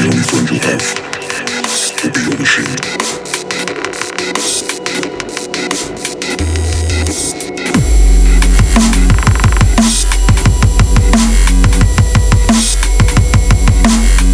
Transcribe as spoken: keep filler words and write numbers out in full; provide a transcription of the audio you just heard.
the only friend you'll have will be your machine.